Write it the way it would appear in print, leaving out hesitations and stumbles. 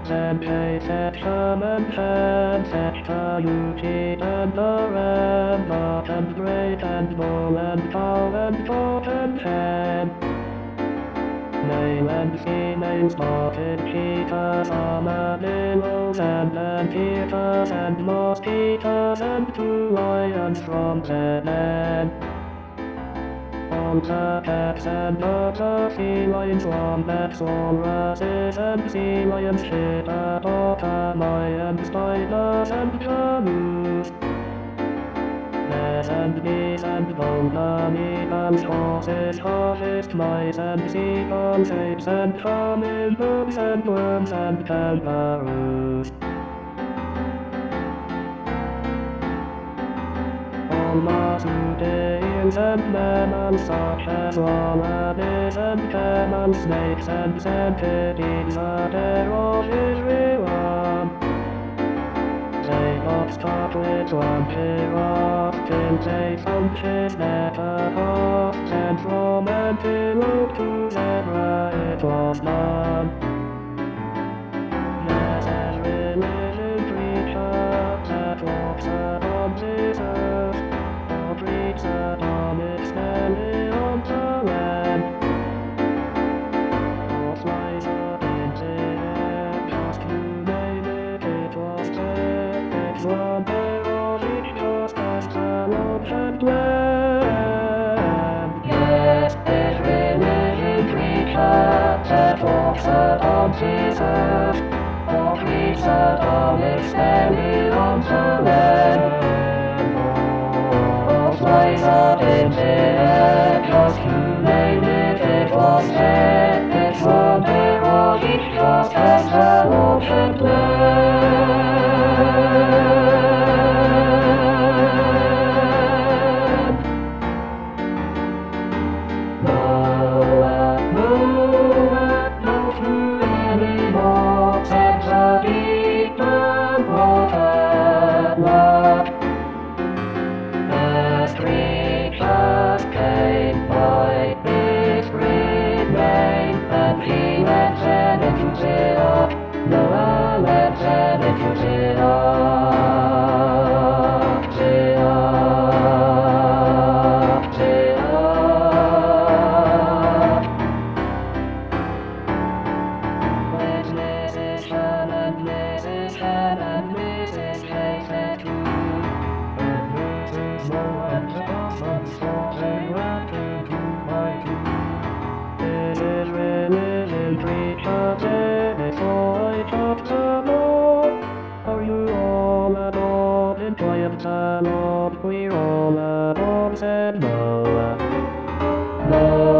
and J section and Shed sector UT and the Red Dot and Great and Bull and Cow and Pot and Shed. Male and female spotted cheetahs, armadillos and anteaters and mosquitoes and 2 lions from Zened. All the cats and other felines, wombats, walruses and sea lions, hippopotami and spiders and canoes. Bears and bees and gold animals, horses, harvest mice and seagulls, apes and hummingbirds and worms and kangaroos. All marsupials and mammals such as wallabies and camels, snakes and centipedes are there all everyone. They start with one giraffe till they function at a half, and from antelope to zebra it was none. There's every living creature that walks upon this earth, or breathes upon its belly on the land, or flies up in the air, just to name it, it was there. One day of each just as the Lord had planned. Yes, every living creature that walks upon this earth, or breathes upon its belly on the land, or flies up in the air, just to name it, it was there. It's one day of each just as the Lord had planned. We're all aboard and